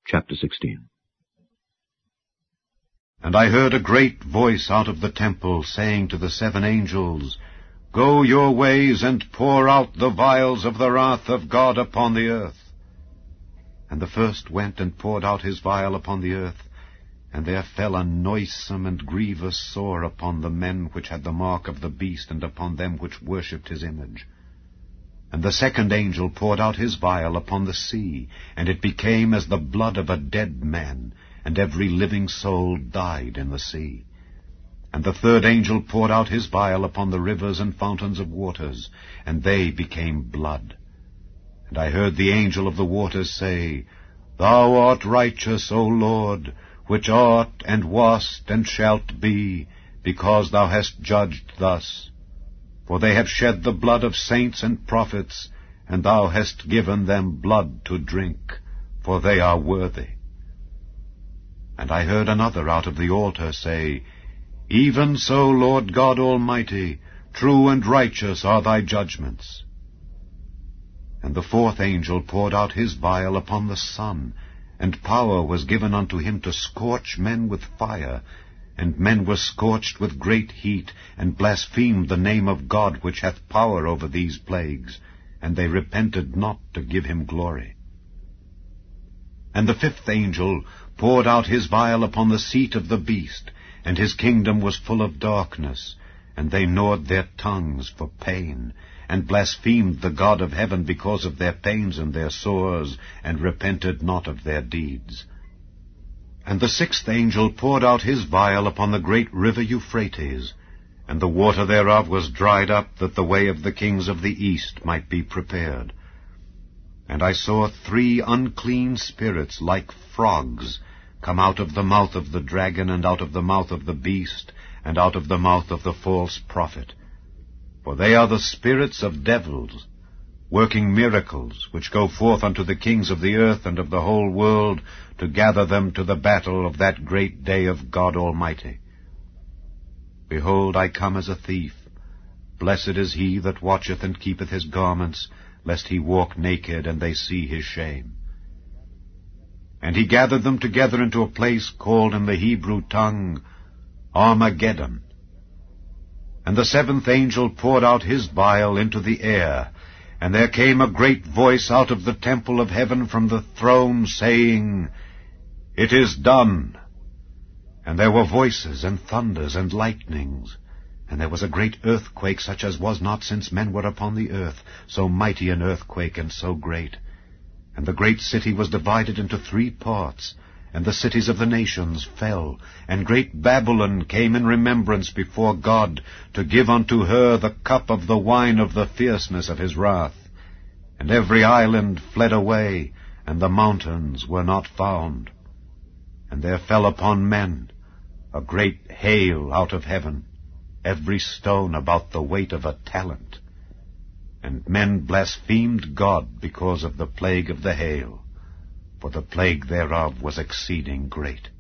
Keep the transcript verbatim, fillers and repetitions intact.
Chapter sixteen. And I heard a great voice out of the temple, saying to the seven angels, Go your ways, and pour out the vials of the wrath of God upon the earth. And the first went and poured out his vial upon the earth, and there fell a noisome and grievous sore upon the men which had the mark of the beast, and upon them which worshipped his image. And the second angel poured out his vial upon the sea, and it became as the blood of a dead man, and every living soul died in the sea. And the third angel poured out his vial upon the rivers and fountains of waters, and they became blood. And I heard the angel of the waters say, Thou art righteous, O Lord, which art, and wast, and shalt be, because thou hast judged thus. For they have shed the blood of saints and prophets, and thou hast given them blood to drink, for they are worthy. And I heard another out of the altar say, Even so, Lord God Almighty, true and righteous are thy judgments. And the fourth angel poured out his vial upon the sun, and power was given unto him to scorch men with fire, and men were scorched with great heat, and blasphemed the name of God which hath power over these plagues, and they repented not to give him glory. And the fifth angel poured out his vial upon the seat of the beast, and his kingdom was full of darkness, and they gnawed their tongues for pain, and blasphemed the God of heaven because of their pains and their sores, and repented not of their deeds. And the sixth angel poured out his vial upon the great river Euphrates, and the water thereof was dried up, that the way of the kings of the east might be prepared. And I saw three unclean spirits like frogs come out of the mouth of the dragon, and out of the mouth of the beast, and out of the mouth of the false prophet. For they are the spirits of devils, working miracles, which go forth unto the kings of the earth and of the whole world, to gather them to the battle of that great day of God Almighty. Behold, I come as a thief. Blessed is he that watcheth and keepeth his garments, lest he walk naked, and they see his shame. And he gathered them together into a place called in the Hebrew tongue Armageddon. And the seventh angel poured out his vial into the air, and there came a great voice out of the temple of heaven from the throne, saying, It is done. And there were voices, and thunders, and lightnings, and there was a great earthquake, such as was not since men were upon the earth, so mighty an earthquake, and so great. And the great city was divided into three parts, and the cities of the nations fell, and great Babylon came in remembrance before God, to give unto her the cup of the wine of the fierceness of his wrath. And every island fled away, and the mountains were not found. And there fell upon men a great hail out of heaven, every stone about the weight of a talent. And men blasphemed God because of the plague of the hail, for the plague thereof was exceeding great.